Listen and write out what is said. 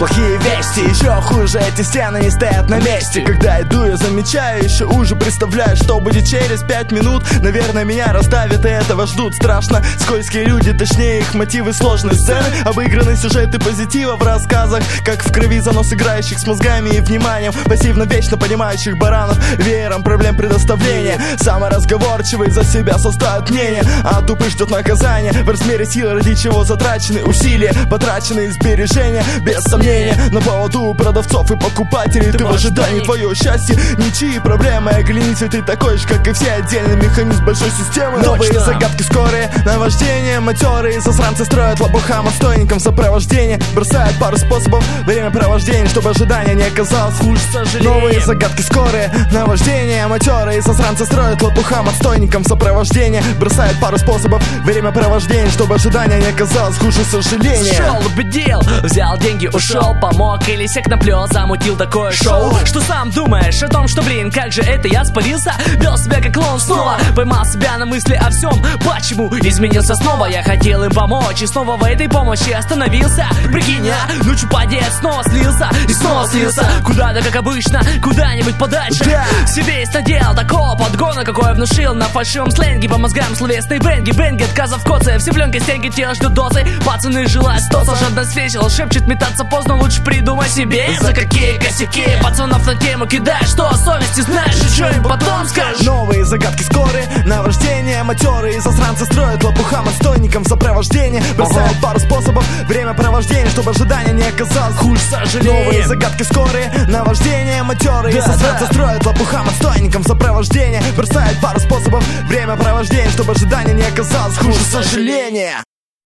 плохие вести. Еще хуже, эти стены не стоят на месте. Когда иду, я замечаю, еще уже представляю, что будет через 5 минут. Наверное, меня раздавят и этого ждут. Страшно, скользкие люди, точнее их мотивы, сложные сцены, обыгранные сюжеты позитива в рассказах, как в крови занос играющих с мозгами и вниманием, пассивно вечно понимающих баранов, веером проблем предоставления. Самый разговорчивый за себя составит мнение, а тупый ждет наказания в размере силы, ради чего затрачены усилия, потраченные сбережения. Без сомнения, на поводу у продавцов и покупателей ты в ожидании, твое счастье ничьи проблемы. Оглянись, ты такой же, как и все, отдельный механизм большой системы. Новые загадки скорые, наваждение, матерые засранцы строят лопухам, отстойникам сопровождения, бросают пару способов времяпровождения, чтобы ожидание не оказалось хуже сожаления. Новые загадки скорые, наваждение, матерые засранцы строят лопухам, отстойникам сопровождения, бросают пару способов времяпровождения, чтобы ожидание не оказалось хуже сожаления. Шел, убедил, взял деньги, ушел, помог или сек наплел, замутил такое шоу. Что сам думаешь о том, что, блин, как же это я спалился? Вел себя как клоун снова, поймал себя на мысли о всем. Почему изменился снова? Я хотел им помочь и снова в этой помощи остановился. Прикинь, я ночью подец, снова слился и снова слился куда-то, как обычно, куда-нибудь подальше. Себе есть надел такого подгона, какой я внушил на фальшивом сленге, по мозгам словесной бенги. Бенги, отказов коцы, все пленки, стенки, тело ждут дозы. Пацаны желают стоса, жадно свечил, шепчет, метаться поздно, лучше придумай себе. За какие косяки пацанов на тему кидаешь, что о совести знаешь, и что им потом скажешь? Новые загадки скорые, наваждение, матерые засранцы строят лопухам, отстойникам сопровождения, бросают пару способов времяпровождения, чтобы ожидание не оказалось хуже сожаления. Новые загадки скорые, наваждение, матерые засранцы строят лопухам, отстойникам сопровождения, бросают пару способов времяпровождения, чтобы ожидание не оказалось хуже сожаления.